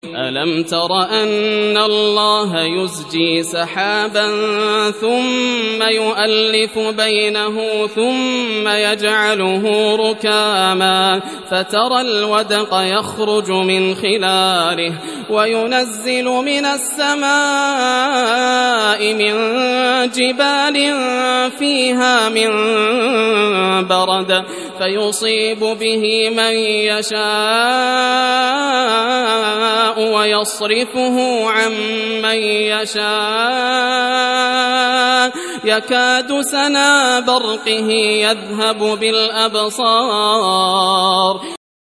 ألم تر أن الله يزجي سحابا ثم يؤلف بينه ثم يجعله ركاما فترى الودق يخرج من خلاله وينزل من السماء من جبال فيها من برد فيصيب به من يشاء ويصرفه عن من يشاء يكاد سنا برقه يذهب بالأبصار